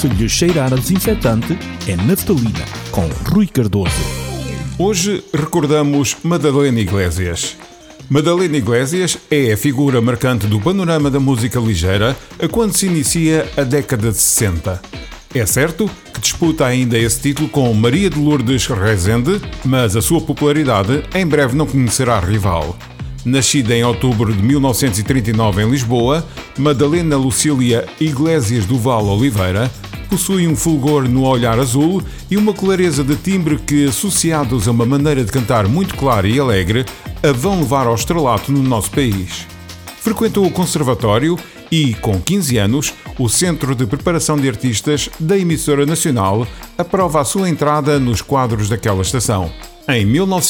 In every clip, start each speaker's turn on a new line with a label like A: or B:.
A: Se lhe cheirar a desinfetante, é naftalina, com Rui Cardoso.
B: Hoje recordamos Madalena Iglesias. Madalena Iglesias é a figura marcante do panorama da música ligeira a quando se inicia a década de 60. É certo que disputa ainda esse título com Maria de Lourdes Rezende, mas a sua popularidade em breve não conhecerá rival. Nascida em outubro de 1939 em Lisboa, Madalena Lucília Iglesias Duval Oliveira possui um fulgor no olhar azul e uma clareza de timbre que, associados a uma maneira de cantar muito clara e alegre, a vão levar ao estrelato no nosso país. Frequentou o Conservatório e, com 15 anos, o Centro de Preparação de Artistas da Emissora Nacional aprova a sua entrada nos quadros daquela estação. Em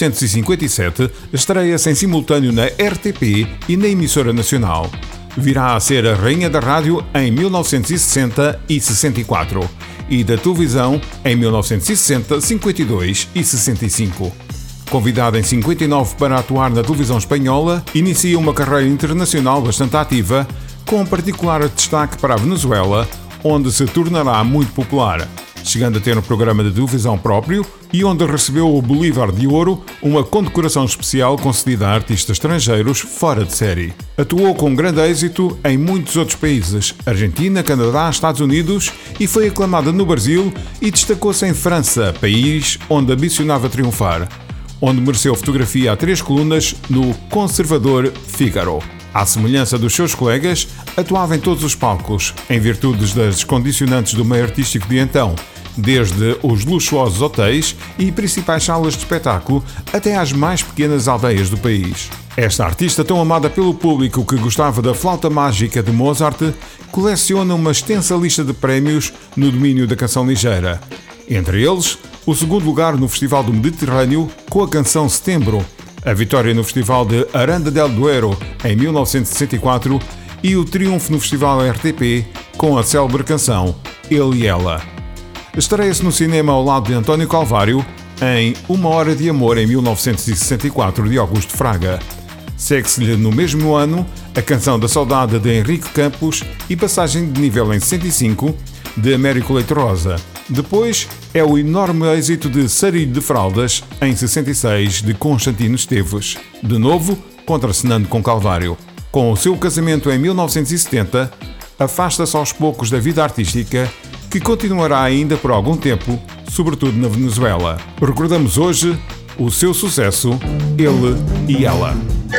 B: 1957, estreia-se em simultâneo na RTP e na Emissora Nacional. Virá a ser a Rainha da Rádio em 1960 e 64 e da televisão em 1960, 52 e 65. Convidada em 59 para atuar na televisão espanhola, inicia uma carreira internacional bastante ativa, com particular destaque para a Venezuela, onde se tornará muito popular, chegando a ter um programa de televisão próprio e onde recebeu o Bolívar de Ouro, uma condecoração especial concedida a artistas estrangeiros fora de série. Atuou com grande êxito em muitos outros países, Argentina, Canadá, Estados Unidos, e foi aclamada no Brasil e destacou-se em França, país onde ambicionava triunfar, onde mereceu fotografia a 3 colunas no Conservador Figaro. À semelhança dos seus colegas, atuava em todos os palcos, em virtude das condicionantes do meio artístico de então, desde os luxuosos hotéis e principais salas de espetáculo até às mais pequenas aldeias do país. Esta artista tão amada pelo público que gostava da flauta mágica de Mozart, coleciona uma extensa lista de prémios no domínio da canção ligeira. Entre eles, o segundo lugar no Festival do Mediterrâneo com a canção Setembro, a vitória no Festival de Aranda del Duero em 1964 e o triunfo no Festival RTP com a célebre canção Ele e Ela. Estreia-se no cinema ao lado de António Calvário em Uma Hora de Amor em 1964 de Augusto Fraga. Segue-se-lhe no mesmo ano a Canção da Saudade de Henrique Campos e Passagem de Nível em 65 de Américo Leite Rosa. Depois é o enorme êxito de Sarilho de Fraldas, em 66, de Constantino Esteves, de novo contracenando com Calvário. Com o seu casamento em 1970, afasta-se aos poucos da vida artística, que continuará ainda por algum tempo, sobretudo na Venezuela. Recordamos hoje o seu sucesso, Ele e Ela.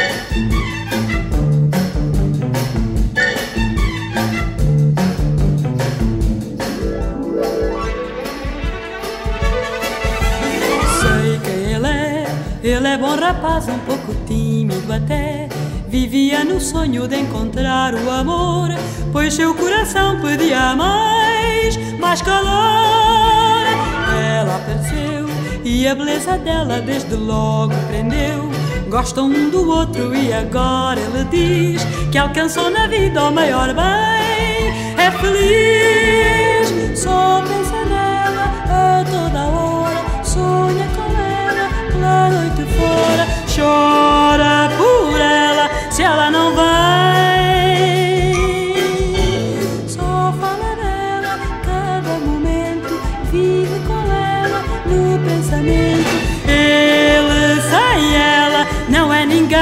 C: Ele é bom rapaz, um pouco tímido até. Vivia no sonho de encontrar o amor, pois seu coração pedia mais calor. Ela apareceu e a beleza dela desde logo prendeu. Gostam um do outro e agora ele diz que alcançou na vida o maior bem. É feliz, só pensa nela a toda hora, sonha com ela pela noite fora, chora por ela se ela não vem. Só fala dela cada momento, vive com ela no pensamento. Ele sem ela não é ninguém.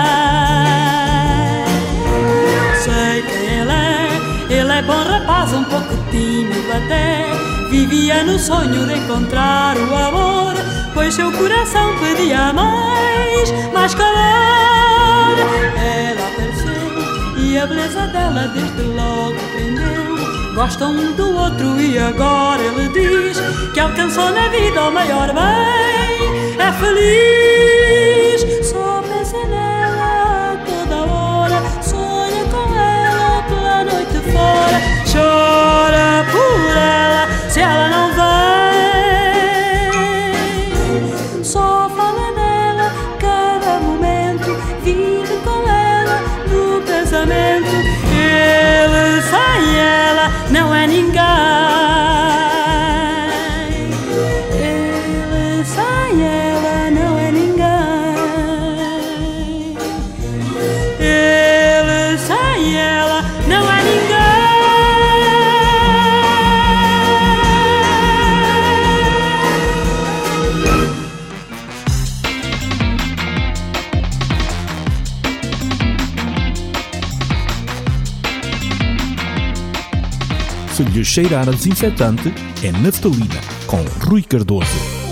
C: Sei quem ele é bom rapaz, um pouco tímido até. Vivia no sonho de encontrar o amor, pois seu coração pedia mais calor. Ela apareceu e a beleza dela desde logo prendeu. Gostam um do outro e agora ele diz que alcançou na vida o maior bem. É feliz, só pensa nela a toda hora, sonha com ela pela noite fora, chora por ela se ela não vem. Só fala dela cada momento, vive com ela no pensamento. Ele sem ela não é ninguém. Ele sem ela não é
A: se lhe cheirar a desinfetante, é naftalina, com Rui Cardoso.